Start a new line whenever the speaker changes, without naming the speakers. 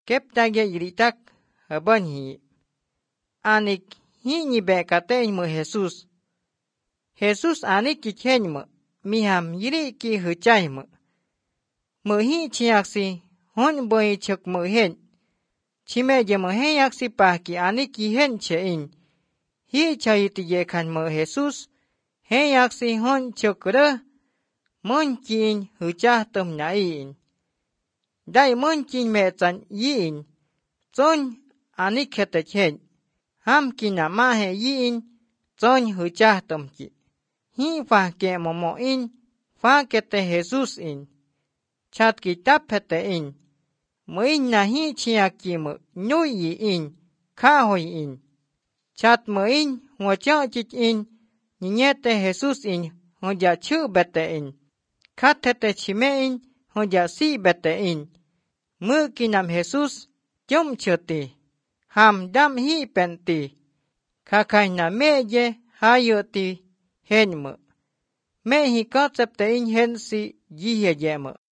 keptage iritak haban hi. Anik hi ni be kate mo Jesus. Jesus anik ki chen mo miham yiri ki huchay mo. Mo hi chiaksi hon boy chok mo hen. Chime je mo hen yaksi pa ki anik ki hen che in. Hi chayiti ye kan mo Jesus. Hen yaksi hon chokre. Mon chin hucha tom na in. Dai mon chin me chan yin. Zon anik hete chen. Ham kina ma he yin. Zon hucha tom chi. Hi fa ke mo in. Fa kete Jesus in. Chat ki tap hete in. Mo in na hi chia ki mo nui yi in. Ka hoi in. Chat mo in. Ngo cha chich in. Ninyete Jesus in. Ngo ja chu bete in. Kat hete chime in. Ngo ja si bete in. Mu kinam Jesus. Chom choti. Ham dam hi penti. Kakay na meje hayoti hen mo. Me hi katsepte in hen si jihe je mo.